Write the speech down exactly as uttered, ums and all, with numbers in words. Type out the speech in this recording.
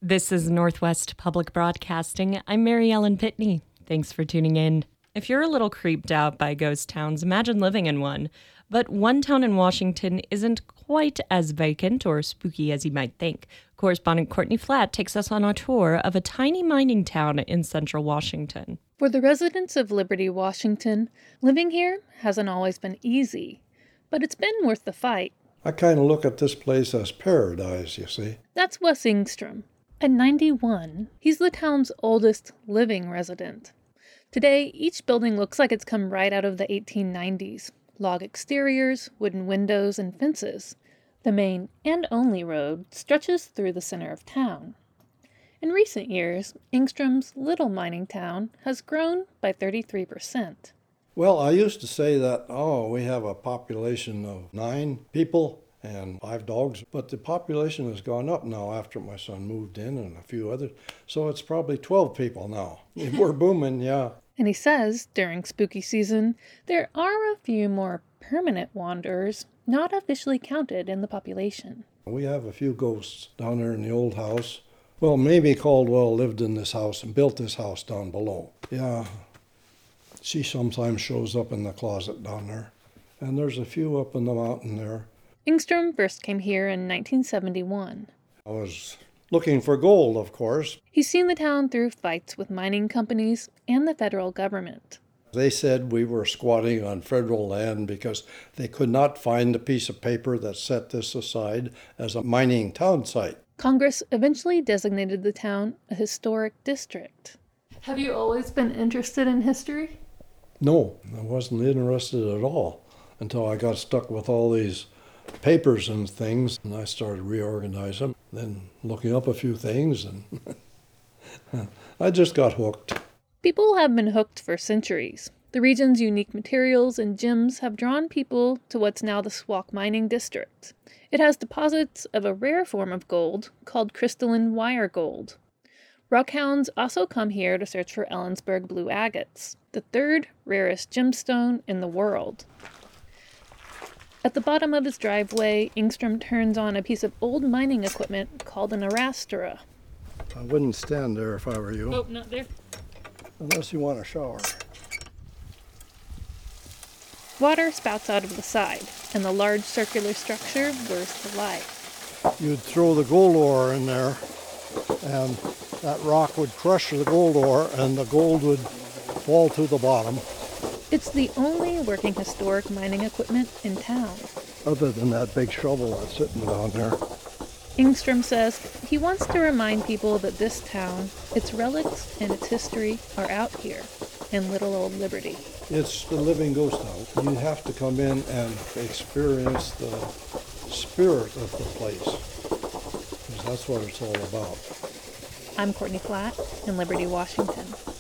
This is Northwest Public Broadcasting. I'm Mary Ellen Pitney. Thanks for tuning in. If you're a little creeped out by ghost towns, imagine living in one. But one town in Washington isn't quite as vacant or spooky as you might think. Correspondent Courtney Flatt takes us on a tour of a tiny mining town in central Washington. For the residents of Liberty, Washington, living here hasn't always been easy, but it's been worth the fight. I kind of look at this place as paradise, you see. That's Wes Engstrom. At ninety-one, he's the town's oldest living resident. Today, each building looks like it's come right out of the eighteen nineties. Log exteriors, wooden windows, and fences. The main and only road stretches through the center of town. In recent years, Engstrom's little mining town has grown by thirty-three percent. Well, I used to say that, oh, we have a population of nine people and five dogs, but the population has gone up now after my son moved in and a few others, so it's probably twelve people now. We're booming, yeah. And he says, during spooky season, there are a few more permanent wanderers not officially counted in the population. We have a few ghosts down there in the old house. Well, Mamie Caldwell lived in this house and built this house down below. Yeah, she sometimes shows up in the closet down there. And there's a few up in the mountain there. Engstrom first came here in nineteen seventy-one. I was looking for gold, of course. He's seen the town through fights with mining companies and the federal government. They said we were squatting on federal land because they could not find a piece of paper that set this aside as a mining town site. Congress eventually designated the town a historic district. Have you always been interested in history? No, I wasn't interested at all until I got stuck with all these papers and things, and I started reorganizing, then looking up a few things, and I just got hooked. People have been hooked for centuries. The region's unique materials and gems have drawn people to what's now the Squawk Mining District. It has deposits of a rare form of gold called crystalline wire gold. Rockhounds also come here to search for Ellensburg blue agates, the third rarest gemstone in the world. At the bottom of his driveway, Engstrom turns on a piece of old mining equipment called an arastra. I wouldn't stand there if I were you. Oh, not there. Unless you want a shower. Water spouts out of the side, and the large circular structure bursts to life. You'd throw the gold ore in there, and that rock would crush the gold ore, and the gold would fall to the bottom. It's the only working historic mining equipment in town. Other than that big shovel that's sitting down there. Engstrom says he wants to remind people that this town, its relics and its history are out here in little old Liberty. It's the living ghost town. You have to come in and experience the spirit of the place, because that's what it's all about. I'm Courtney Flatt in Liberty, Washington.